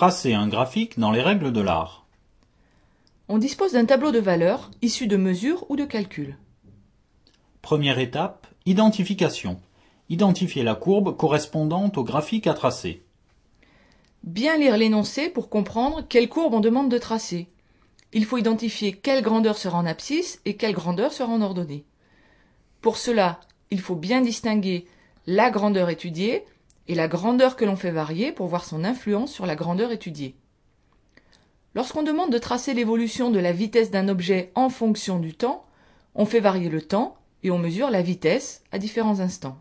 Tracer un graphique dans les règles de l'art. On dispose d'un tableau de valeurs issu de mesures ou de calculs. Première étape, identification. Identifier la courbe correspondante au graphique à tracer. Bien lire l'énoncé pour comprendre quelle courbe on demande de tracer. Il faut identifier quelle grandeur sera en abscisse et quelle grandeur sera en ordonnée. Pour cela, il faut bien distinguer la grandeur étudiée et la grandeur que l'on fait varier pour voir son influence sur la grandeur étudiée. Lorsqu'on demande de tracer l'évolution de la vitesse d'un objet en fonction du temps, on fait varier le temps et on mesure la vitesse à différents instants.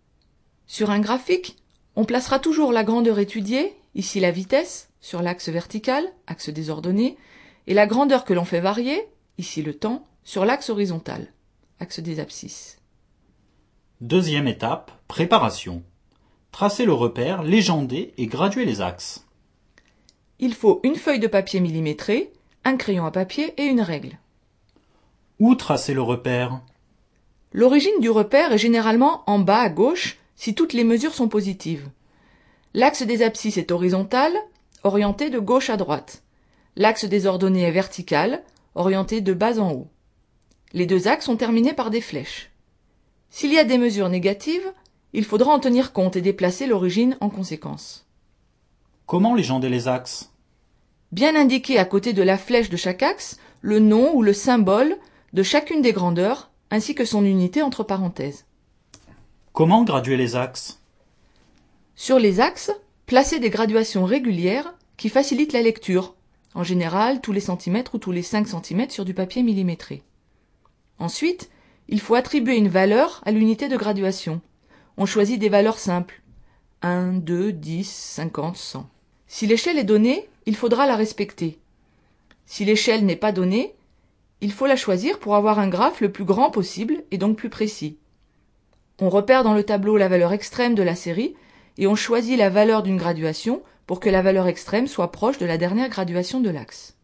Sur un graphique, on placera toujours la grandeur étudiée, ici la vitesse, sur l'axe vertical, axe des ordonnées, et la grandeur que l'on fait varier, ici le temps, sur l'axe horizontal, axe des abscisses. Deuxième étape, préparation. Tracer le repère, légender et graduer les axes. Il faut une feuille de papier millimétrée, un crayon à papier et une règle. Où tracer le repère? L'origine du repère est généralement en bas à gauche si toutes les mesures sont positives. L'axe des abscisses est horizontal, orienté de gauche à droite. L'axe des ordonnées est vertical, orienté de bas en haut. Les deux axes sont terminés par des flèches. S'il y a des mesures négatives, il faudra en tenir compte et déplacer l'origine en conséquence. Comment légender les axes? Bien indiquer à côté de la flèche de chaque axe le nom ou le symbole de chacune des grandeurs ainsi que son unité entre parenthèses. Comment graduer les axes? Sur les axes, placez des graduations régulières qui facilitent la lecture, en général tous les centimètres ou tous les 5 cm sur du papier millimétré. Ensuite, il faut attribuer une valeur à l'unité de graduation. On choisit des valeurs simples, 1, 2, 10, 50, 100. Si l'échelle est donnée, il faudra la respecter. Si l'échelle n'est pas donnée, il faut la choisir pour avoir un graphe le plus grand possible et donc plus précis. On repère dans le tableau la valeur extrême de la série et on choisit la valeur d'une graduation pour que la valeur extrême soit proche de la dernière graduation de l'axe.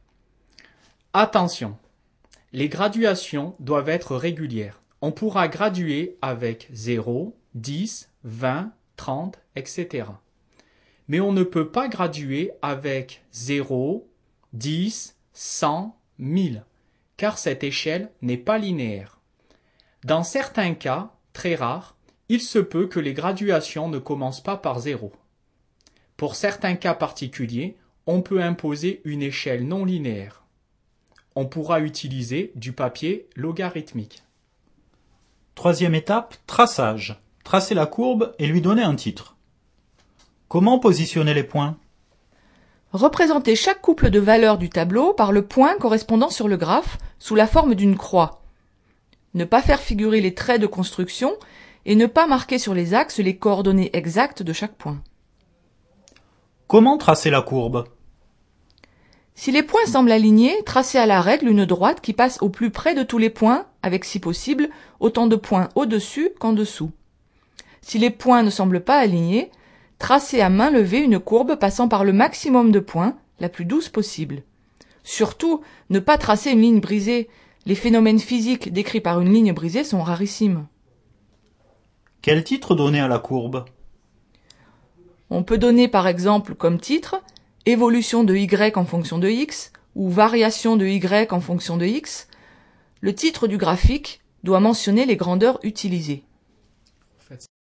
Attention, les graduations doivent être régulières. On pourra graduer avec 0, 10, 20, 30, etc. Mais on ne peut pas graduer avec 0, 10, 100, 1000, car cette échelle n'est pas linéaire. Dans certains cas, très rares, il se peut que les graduations ne commencent pas par 0. Pour certains cas particuliers, on peut imposer une échelle non linéaire. On pourra utiliser du papier logarithmique. Troisième étape, traçage. Tracer la courbe et lui donner un titre. Comment positionner les points? Représentez chaque couple de valeurs du tableau par le point correspondant sur le graphe sous la forme d'une croix. Ne pas faire figurer les traits de construction et ne pas marquer sur les axes les coordonnées exactes de chaque point. Comment tracer la courbe? Si les points semblent alignés, tracez à la règle une droite qui passe au plus près de tous les points, avec si possible autant de points au-dessus qu'en dessous. Si les points ne semblent pas alignés, tracez à main levée une courbe passant par le maximum de points, la plus douce possible. Surtout, ne pas tracer une ligne brisée. Les phénomènes physiques décrits par une ligne brisée sont rarissimes. Quel titre donner à la courbe? On peut donner par exemple comme titre « Évolution de y en fonction de x » ou « Variation de y en fonction de x ». Le titre du graphique doit mentionner les grandeurs utilisées.